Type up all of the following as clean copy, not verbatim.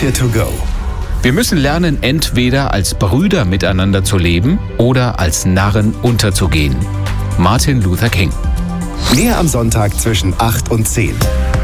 Kirche to go. Wir müssen lernen, entweder als Brüder miteinander zu leben oder als Narren unterzugehen. Martin Luther King. Mehr am Sonntag zwischen 8 und 10.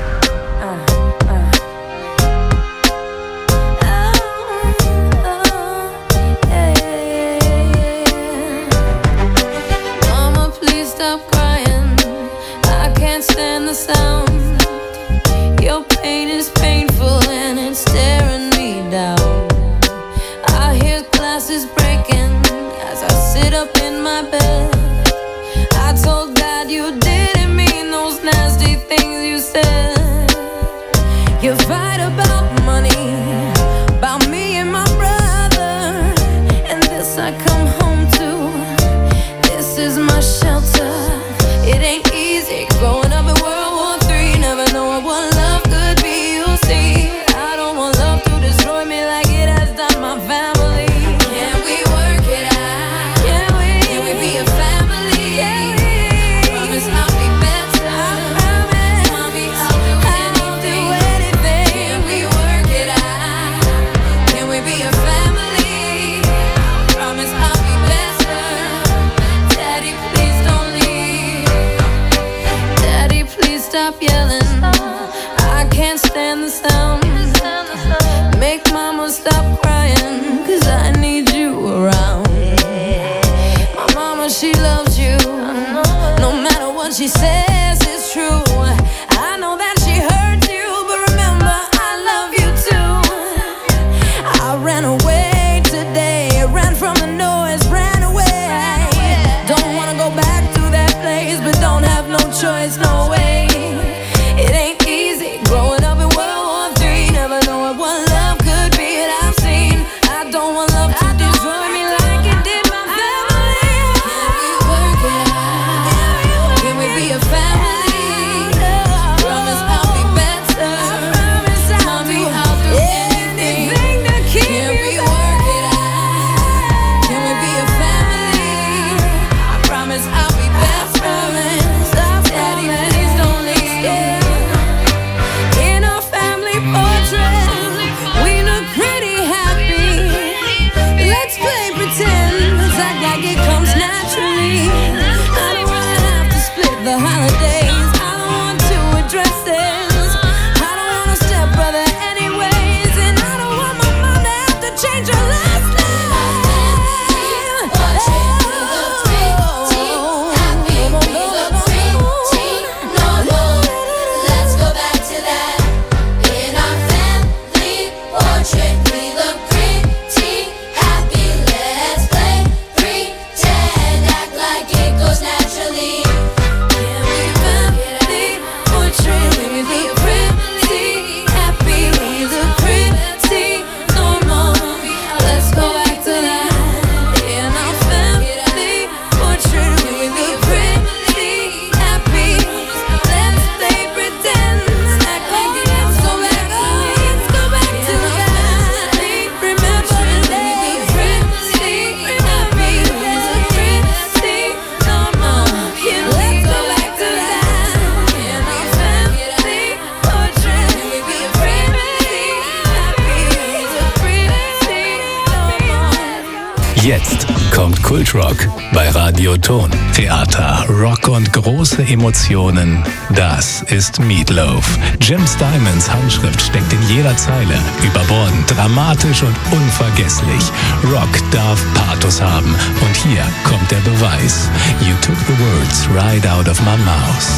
Jetzt kommt Kultrock bei Radio Ton. Theater, Rock und große Emotionen. Das ist Meatloaf. Jim Steinmans Handschrift steckt in jeder Zeile. Überbordend, dramatisch und unvergesslich. Rock darf Pathos haben. Und hier kommt der Beweis. You took the words right out of my mouth.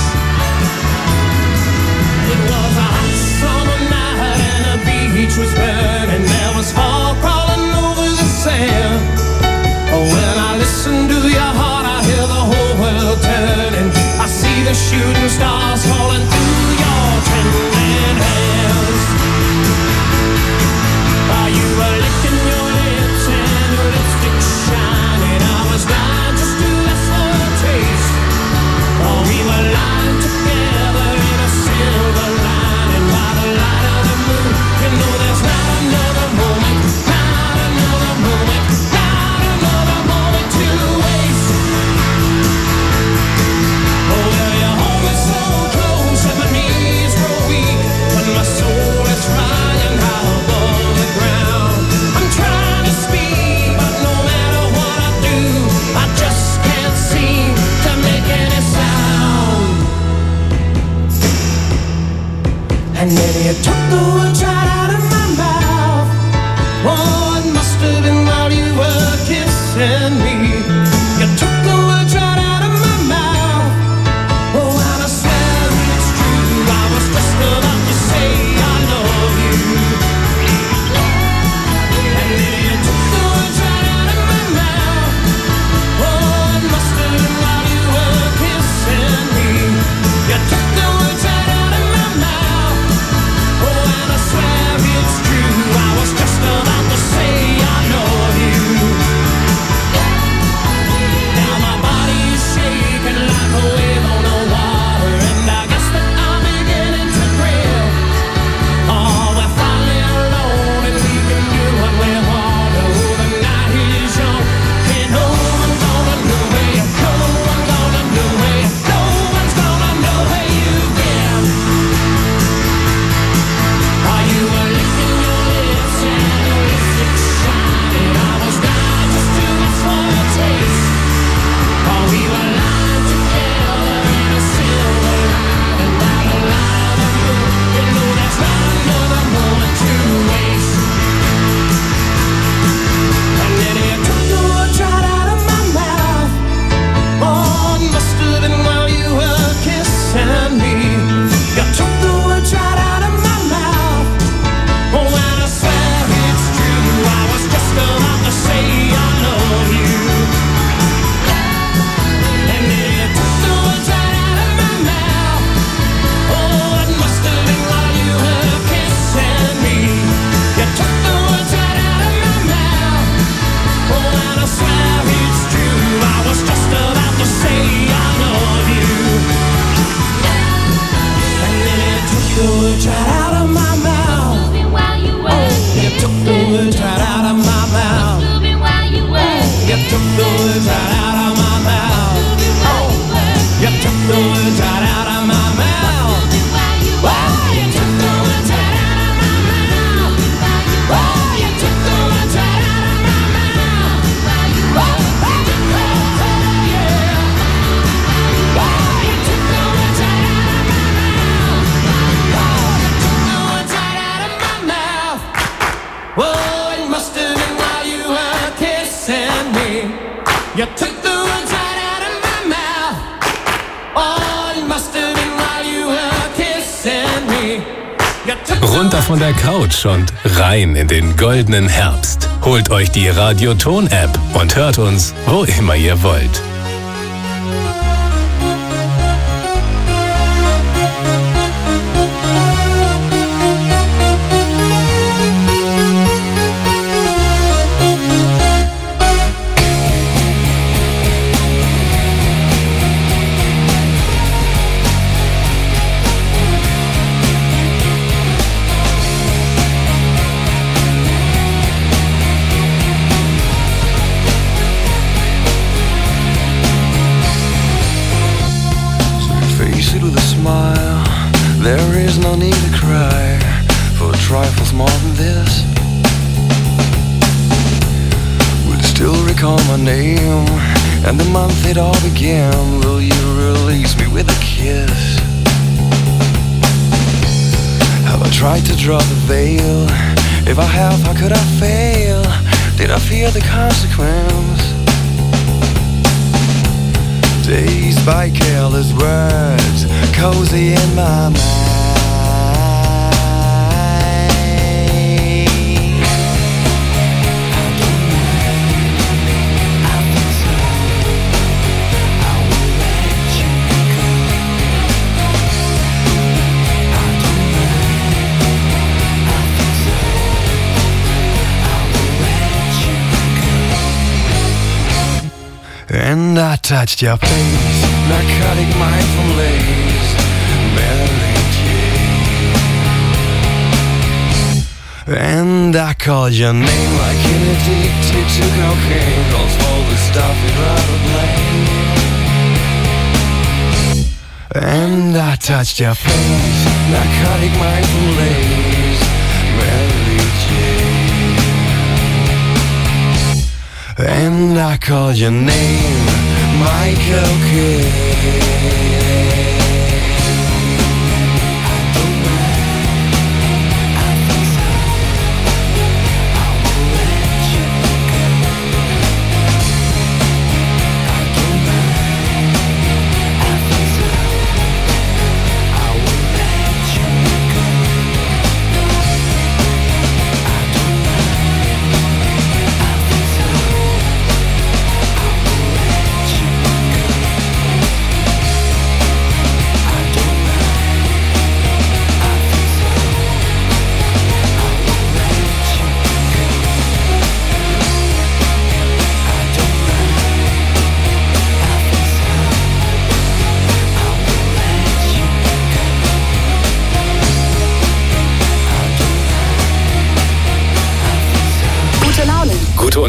It was a hot summer night and the beach was burning. There was fog crawling over the sand. When I listen to your heart, I hear the whole world turning. I see the shooting stars falling through your trembling hands. You were licking your lips and your lipstick shining. I was dying just to ask for a taste. We were lying together in a silver lining by the light of the moon. You know there's not another moment, not another moment, not another moment to waste. Oh, well, you hold me so close and And then you took the words right out of my mouth. Oh, it must have been while you were kissing me. You took the words right out of my mouth. Oh, and I swear it's true, I was just about to say I love you. And then you took the words right out of my mouth. Oh, it must have been while you were kissing me. You took the words right out of my mouth. Oh, and I swear it's true, I was just about to say I love you. Now my body's shaking like a wave on the water, and I guess that I'm beginning to grill. Oh, we're finally alone, and we can do what we want. Oh, the night is young, and no one's gonna know where you go. No one's gonna know where you go. No one's gonna know where you've been. Oh, you were licking your lips and your lipstick shining. I was dying just to ask for a taste. Oh, we were lying together in a silver light, and by the light of the moon, you know there's not another moment to waste. And then you took the words right out of my mouth. Oh, it must have been while you were kissing me. You took the words right out of my mouth. Oh, and I swear it's true, I was just about to say I love you. And then you took the words right out of my mouth. Oh, it must have been while you were kissing me. You took the words right out of my mouth. Oh, and I swear it's true, I was just about to say I love you. And then you took the words right out of my mouth. You took the words right out of my mouth. You took the words right out of my mouth. Oh, you took the words right out of my mouth. Oh, you took the words right out of my mouth. Oh, you took the words right out of my mouth. Oh, yeah. Oh, you took the words right out of my mouth. Oh, you took the words right out of my mouth. Oh, it must have been while you were kissing me. You took the words right out of my mouth. Oh, it must have been while you were kissing me. You took the Runter von der Couch und rein in den goldenen Herbst. Holt euch die Radioton-App und hört uns, wo immer ihr wollt. Face it with a smile. There is no need to cry for trifles more than this. Will still recall my name and the month it all began. Will you release me with a kiss? Have I tried to draw the veil? If I have, how could I fail? Did I fear the consequence? Dazed by careless words, cozy in my mind. I don't mind, I think so. I will let you go. I don't mind, I think so. I will let you go. And I touched your face, narcotic mindful lace, Mary Jane. And I called your name like an addicted to cocaine, calls for the stuff you'd rather blame. And I touched your face, narcotic mindful lace, Mary Jane. And I called your name, Michael Kidd. I don't mind,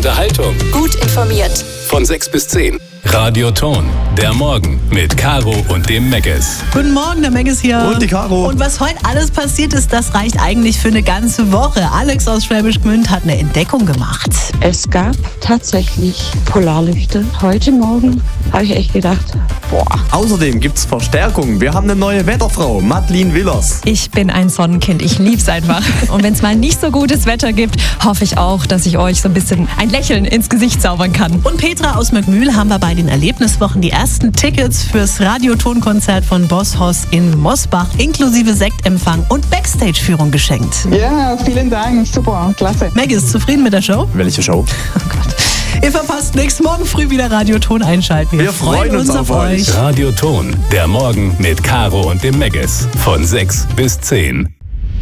Unterhaltung. Gut informiert. Von 6 bis 10. Radio Ton, der Morgen mit Caro und dem Megges. Guten Morgen, der Megges hier. Und die Caro. Und was heute alles passiert ist, das reicht eigentlich für eine ganze Woche. Alex aus Schwäbisch Gmünd hat eine Entdeckung gemacht. Es gab tatsächlich Polarlichter. Heute Morgen habe ich echt gedacht, boah. Außerdem gibt's Verstärkung. Wir haben eine neue Wetterfrau, Madeleine Willers. Ich bin ein Sonnenkind, ich lieb's einfach. Und wenn es mal nicht so gutes Wetter gibt, hoffe ich auch, dass ich euch so ein bisschen ein Lächeln ins Gesicht zaubern kann. Und Petra aus Möckmühl haben wir bei den Erlebniswochen die ersten Tickets fürs Radiotonkonzert von Boss Hoss in Mosbach inklusive Sektempfang und Backstage-Führung geschenkt. Ja, vielen Dank. Super, klasse. Maggie ist zufrieden mit der Show? Welche Show? Oh Gott. Ihr verpasst nächsten Morgen früh wieder Radioton einschalten. Wir freuen uns auf euch. Radio Ton, der Morgen mit Caro und dem Megges. Von 6 bis 10.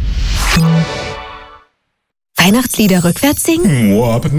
Weihnachtslieder rückwärts singen?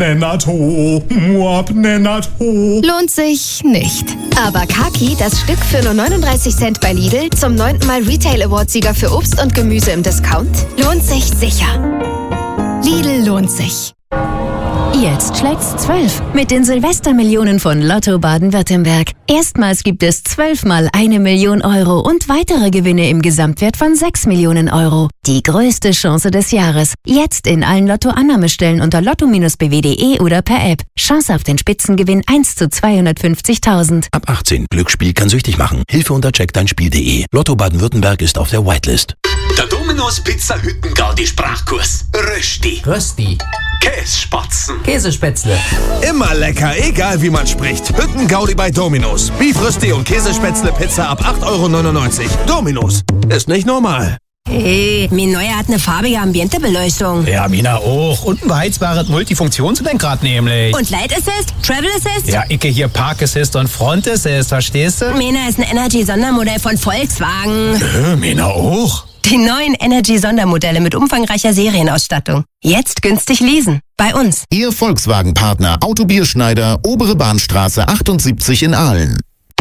Lohnt sich nicht. Aber Kaki, das Stück für nur 39 Cent bei Lidl, zum 9. Mal Retail Award-Sieger für Obst und Gemüse im Discount, lohnt sich sicher. Lidl lohnt sich. Jetzt schlägt's 12 mit den Silvestermillionen von Lotto Baden-Württemberg. Erstmals gibt es 12-mal 1 Million Euro und weitere Gewinne im Gesamtwert von 6 Millionen Euro. Die größte Chance des Jahres. Jetzt in allen Lotto-Annahmestellen unter lotto-bw.de oder per App. Chance auf den Spitzengewinn 1 zu 250.000. Ab 18. Glücksspiel kann süchtig machen. Hilfe unter checkdeinspiel.de. Lotto Baden-Württemberg ist auf der Whitelist. Der Dominos Pizza Hüttengaudi Sprachkurs. Rösti. Kässpatzen. Käsespätzle. Immer lecker, egal wie man spricht. Hüttengaudi bei Dominos. Beef Rösti und Käsespätzle Pizza ab 8,99 €. Dominos. Ist nicht normal. Hey, mein Neuer hat eine farbige Ambientebeleuchtung. Ja, Mina auch. Und ein beheizbares Multifunktionslenkrad nämlich. Und Light Assist? Travel Assist? Ja, Icke hier Park Assist und Front Assist, verstehst du? Mina ist ein Energy-Sondermodell von Volkswagen. Mina auch. Die neuen Energy-Sondermodelle mit umfangreicher Serienausstattung. Jetzt günstig leasen. Bei uns. Ihr Volkswagen-Partner Autobierschneider, Obere Bahnstraße 78 in Aalen.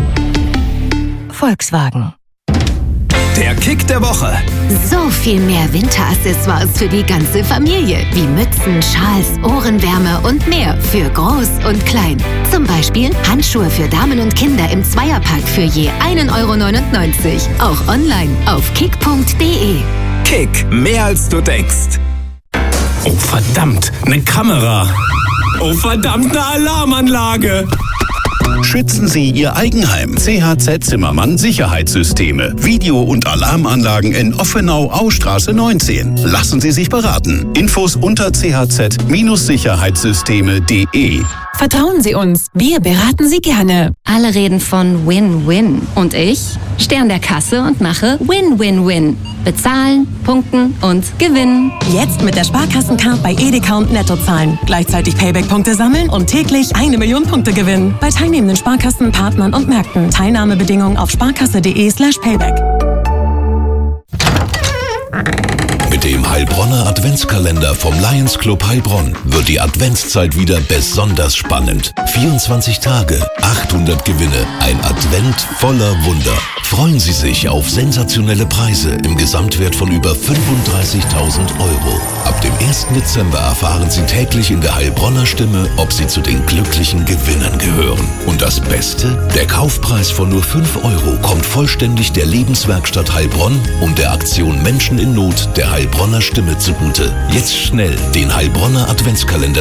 Volkswagen. Der Kick der Woche. So viel mehr Winteraccessoires für die ganze Familie, wie Mützen, Schals, Ohrenwärme und mehr für Groß und Klein. Zum Beispiel Handschuhe für Damen und Kinder im Zweierpack für je 1,99 €. Auch online auf kick.de. Kick, mehr als du denkst. Oh verdammt, eine Kamera. Oh verdammt, eine Alarmanlage. Schützen Sie Ihr Eigenheim. CHZ Zimmermann Sicherheitssysteme. Video- und Alarmanlagen in Offenau-Austraße 19. Lassen Sie sich beraten. Infos unter chz-sicherheitssysteme.de. Vertrauen Sie uns, wir beraten Sie gerne. Alle reden von Win-Win. Und ich stehe an der Kasse und mache Win-Win-Win. Bezahlen, punkten und gewinnen. Jetzt mit der Sparkassencard bei Edeka und Netto zahlen. Gleichzeitig Payback-Punkte sammeln und täglich 1 Million Punkte gewinnen. Bei teilnehmenden Sparkassen, Partnern und Märkten. Teilnahmebedingungen auf sparkasse.de/payback. Mit dem Heilbronner Adventskalender vom Lions Club Heilbronn wird die Adventszeit wieder besonders spannend. 24 Tage, 800 Gewinne, ein Advent voller Wunder. Freuen Sie sich auf sensationelle Preise im Gesamtwert von über 35.000 €. Ab dem 1. Dezember erfahren Sie täglich in der Heilbronner Stimme, ob Sie zu den glücklichen Gewinnern gehören. Und das Beste? Der Kaufpreis von nur 5 € kommt vollständig der Lebenswerkstatt Heilbronn und der Aktion Menschen in Not der Heilbronner Stimme zugute. Jetzt schnell den Heilbronner Adventskalender